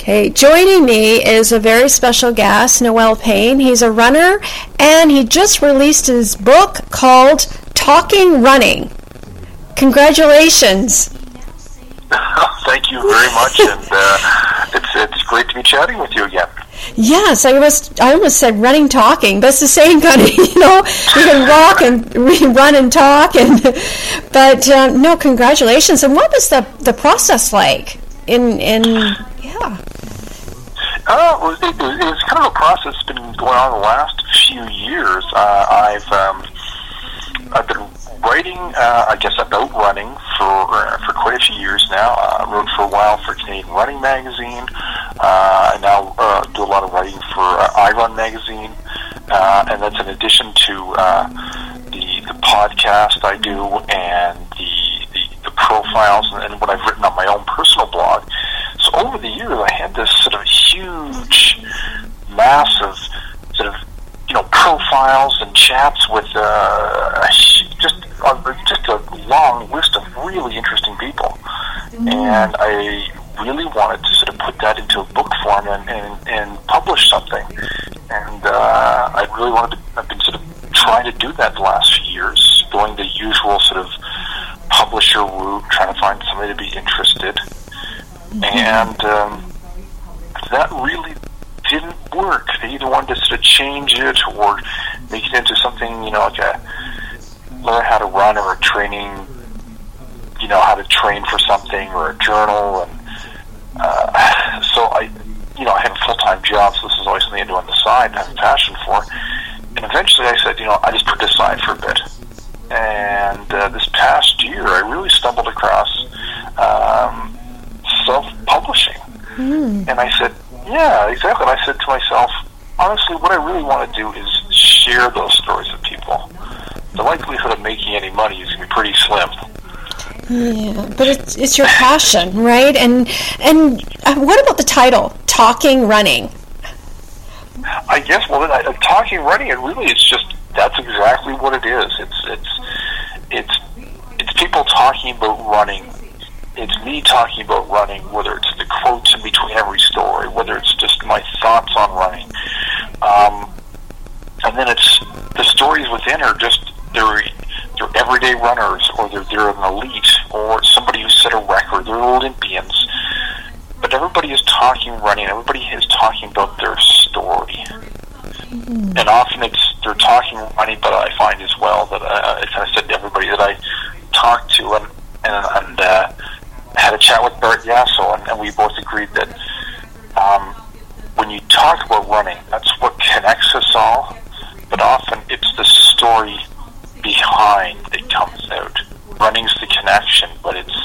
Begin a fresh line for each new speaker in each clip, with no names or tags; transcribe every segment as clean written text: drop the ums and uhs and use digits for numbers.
Okay, joining me is a very special guest, Noel Payne. He's a runner, and he just released his book called Talking Running. Congratulations.
Thank you very much, and it's great to be chatting with you again.
Yes, I almost said running, talking, but it's the same kind of, you can walk and run and talk, but no, congratulations. And what was the process like? Yeah.
It was kind of a process that's been going on the last few years. I've been writing, about running for quite a few years now. I wrote for a while for Canadian Running Magazine. I now do a lot of writing for iRun Magazine, and that's in addition to the podcast I do and the profiles and what I've written on my own personal blog. So over the years, I had this sort of huge, massive sort of profiles and chats with just a long list of really interesting people, and I really wanted to sort of put that into a book form and publish something. And I've been sort of trying to do that the last few years, going the usual sort of publisher route, trying to find somebody to be interested. And that really didn't work. They either wanted to sort of change it or make it into something, like a learn how to run or a training, how to train for something or a journal. And so I had a full-time job, so this is always something I do on the side and I have a passion for. And eventually I said, I just put this aside for a bit. And this past year, I really stumbled across self-publishing. And I said, yeah, exactly. And I said to myself, honestly, what I really want to do is share those stories with people. The likelihood of making any money is going to be pretty slim.
Yeah, but it's your passion, right? And what about the title, Talking Running?
I guess, Talking Running, it really is just, that's exactly what it is. It's people talking about running. It's me talking about running, whether it's the quotes in between every story, whether it's just my thoughts on running. And then it's the stories within are just, they're everyday runners, or they're an elite, or somebody who set a record, they're Olympians. But everybody is talking running, everybody is talking about their story. And often they're talking running, but I find as well that, as I said to everybody that I talked to, and had a chat with Bart Yasso, and we both agreed that when you talk about running, that's what connects us all, but often it's the story behind that comes out. Running's the connection, but it's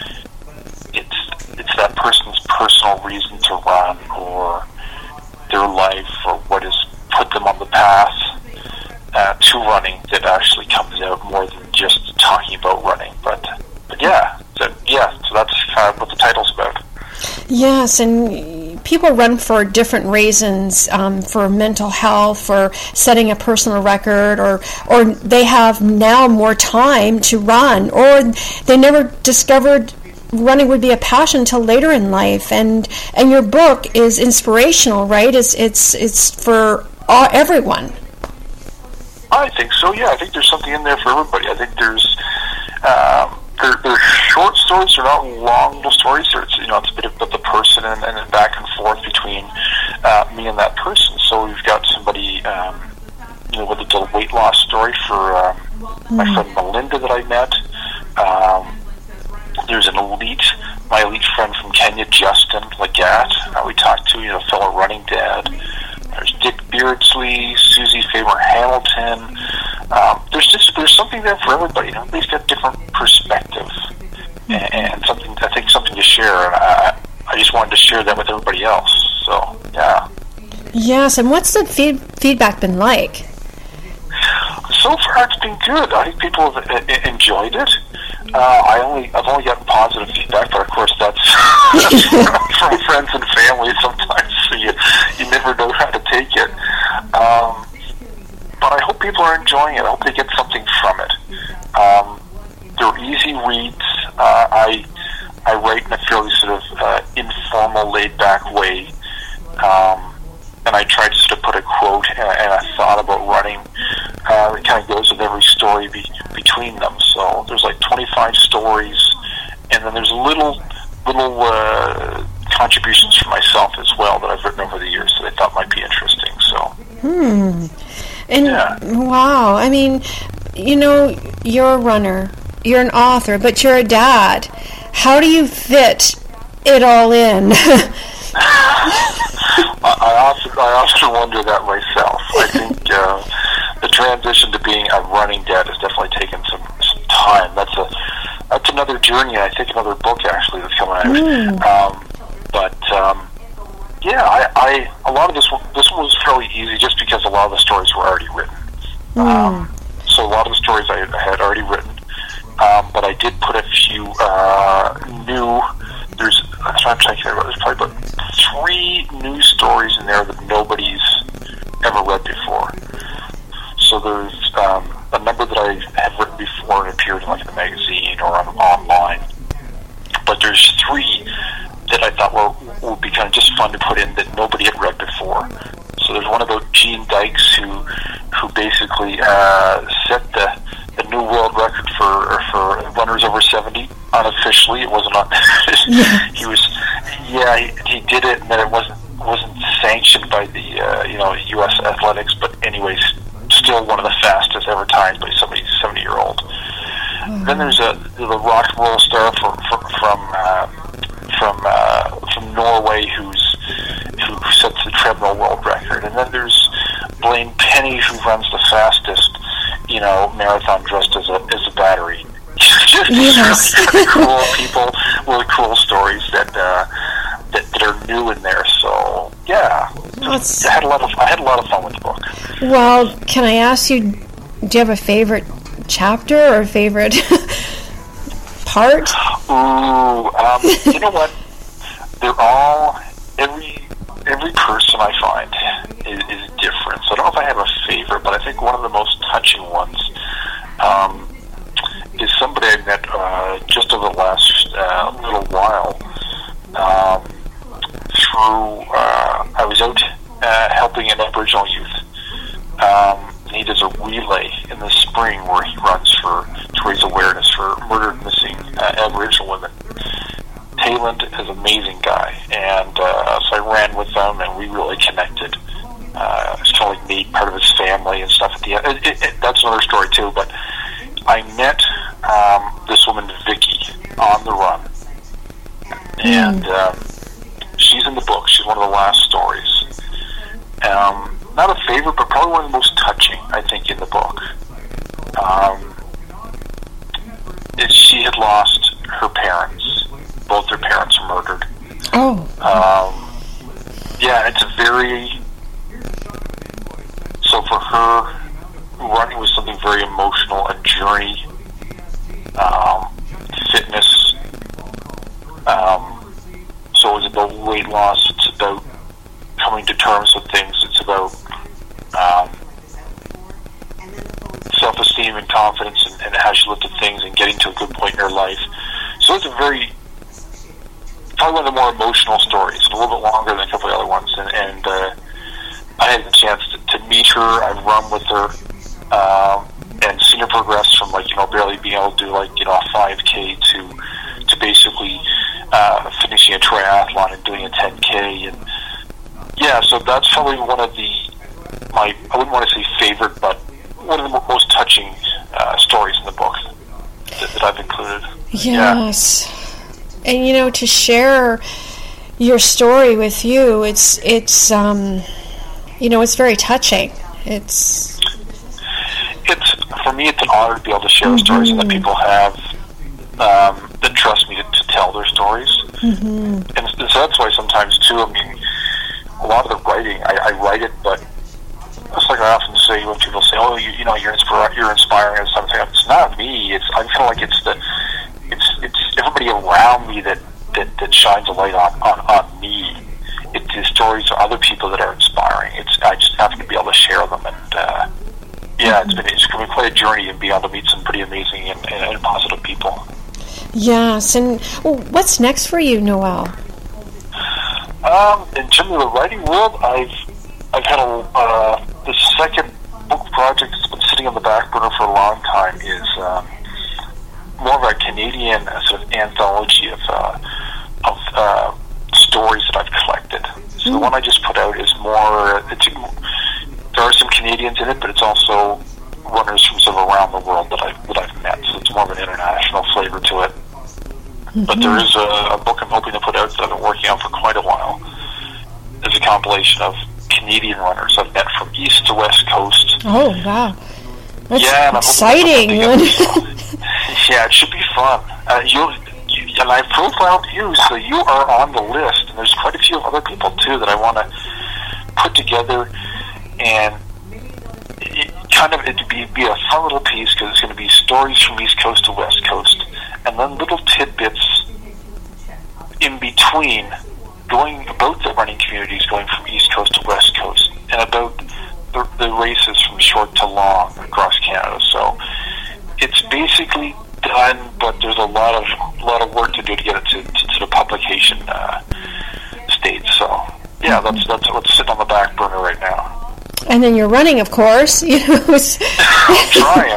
that person's personal reason to run, or their life, or what has put them on the path to running that actually comes out more than just talking about running. But so that's kind of what the title's about.
Yes, and people run for different reasons, for mental health, for setting a personal record, or they have now more time to run, or they never discovered running would be a passion until later in life. And your book is inspirational, right? It's for everyone.
I think so. Yeah, I think there's something in there for everybody. I think there's they're short stories. They're not long little stories. It's a bit about the person and then back and forth between me and that person. So we've got somebody with a weight loss story for my friend Melinda that I met. There's my elite friend from Kenya, Justin Legat. We talked to, fellow running dad. There's Dick Beardsley, Susie Faber-Hamilton. There's something there for everybody. Everybody's got different perspectives and something to share. And I just wanted to share that with everybody else. So yeah.
Yes, and what's the feedback been like?
So far, it's been good. I think people have enjoyed it. I've only gotten positive feedback, but of course that's from friends and family sometimes, so you never know how to take it. But I hope people are enjoying it. I hope they get something from it. They're easy reads. I I write in a fairly sort of informal, laid-back way, and I try to sort of put a quote and a thought about running that kind of goes with every story between them. So there's like 25 stories, and then there's little contributions from myself as well that I've written over the years that I thought might be interesting. So,
and wow, I mean, you know, you're a runner, you're an author, but you're a dad. How do you fit it all in?
I often wonder that myself. I think the transition to being a running dad has definitely taken some time. That's another journey. I think another book actually that's coming out. I a lot of this one was fairly easy just because a lot of the stories were already written. So a lot of the stories I had already written, but I did put a few new. There's probably about 3 new stories in there that nobody's ever read before. So there's a number that I have written before and appeared in like the magazine or online. But there's 3 that I thought would be kind of just fun to put in that nobody had read before. So there's one about Gene Dykes who basically set the new world record for runners over 70 unofficially. It wasn't on. He did it, and then it wasn't sanctioned by the U.S. Athletics. But anyways, still one of the fastest ever timed by somebody 70-year-old. Then there's the rock and roll star from Norway who sets the treadmill world record, and then there's Blaine Penny who runs the fastest marathon dressed as a battery. Just really cool people with cool stories that are new in there. So yeah, I had a lot of fun with the book.
Well, can I ask you, do you have a favorite chapter or a favorite part?
Ooh, you know what? They're all every person I find is different. So I don't know if I have a favorite, but I think one of the most touching ones is somebody I met just over the last little while. I was out helping an Aboriginal youth. And he does a relay in the spring where he runs to raise awareness for murdered and missing Aboriginal women. Tayland is an amazing guy, and so I ran with them, and we really connected. It's kind of like made part of his family and stuff at the end. That's another story too, but I met this woman, Vicky, on the run, and she's in the book. She's one of the last stories. Not a favorite, but probably one of the most touching, I think, in the book. She had lost her parents. Both their parents were murdered. It's a very... So for her, running was something very emotional, a journey, fitness. So it's about weight loss, it's about coming to terms with things, it's about self-esteem and confidence and how she looked at things and getting to a good point in her life. So it's probably one of the more emotional stories, a little bit longer than a couple of the other ones. And I had the chance to meet her. I've run with her and seen her progress from barely being able to do a 5K to basically finishing a triathlon and doing a 10K. And yeah, so that's probably one of I wouldn't want to say favorite, but one of the most touching stories in the book that I've included.
Yes. Yeah. And to share your story with you, it's very touching. It's
for me, it's an honor to be able to share the stories that people have that trust me to tell their stories. And so that's why sometimes too, a lot of the writing, I write it, but it's like I often say when people say, "Oh, you're inspiring," and something. It's not me. I feel like it's everybody around me that shines a light on me. It's the stories of other people that are inspiring. I just happen to be able to share them, and it's been quite a journey and be able to meet some pretty amazing and positive people.
Yes, and what's next for you, Noel?
In terms of the writing world, I've had the second book project that's been sitting on the back burner for a long time is more of a Canadian sort of anthology of stories that I've collected. So the one I just put out is more. There are some Canadians in it, but it's also runners from sort of around the world that I've met. So it's more of an international flavor to it. Mm-hmm. But there is a book I'm hoping to put out that I've been working on for quite a while. It's a compilation of Canadian runners I've met from east to west coast.
Oh, wow. That's exciting.
Yeah, it should be fun. And I profiled you, so you are on the list. And there's quite a few other people, too, that I want to put together. And it'd be a fun little piece, because it's going to be stories from East Coast to West Coast. And then little tidbits in between, going about the running communities, going from East Coast to West Coast, and about the races from short to long across Canada. So it's basically done, but there's a lot of work to do to get it to the publication stage. So yeah, that's what's sitting on the back burner right now.
And then you're running, of course.
I'm trying.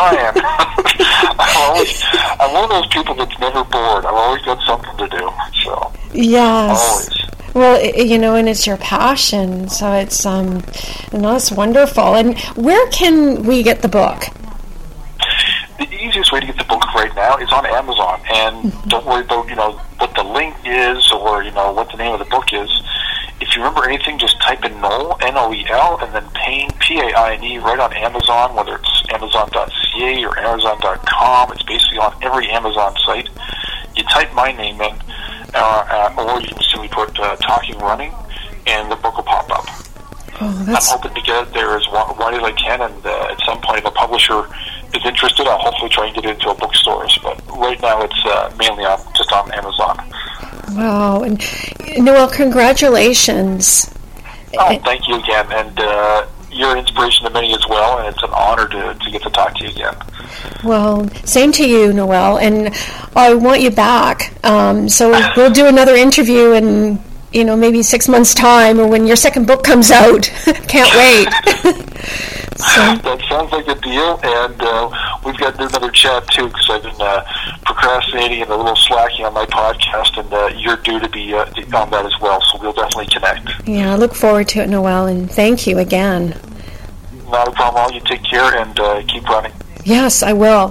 I'm one of those people that's never bored. I've always got something to do. So
yes.
Always.
Well, and it's your passion, so it's it's wonderful. And where can we get the book?
The easiest way to get the book right now is on Amazon, and don't worry about what the link is or what the name of the book is. If you remember anything, just type in Noel, Noel, and then Paine, Paine, right on Amazon, whether it's Amazon.ca or Amazon.com. It's basically on every Amazon site. You type my name in, or you can simply put Talking Running, and the book will pop up.
Oh,
I'm hoping to get it there as wide as I can, and at some point if a publisher is interested, I'll hopefully try and get it into a bookstores. But right now it's mainly just on Amazon.
Wow. And Noel, congratulations.
Oh, thank you again. And you're an inspiration to many as well, and it's an honor to get to talk to you again.
Well, same to you, Noel. And I want you back. So we'll do another interview in, maybe 6 months' time, or when your second book comes out. Can't wait.
So. That sounds like a deal, and we've got to do another chat, too, because I've been procrastinating and a little slacking on my podcast, and you're due to be on that as well, so we'll definitely connect.
Yeah, I look forward to it, Noel, and thank you again.
Not a problem. You take care and keep running.
Yes, I will.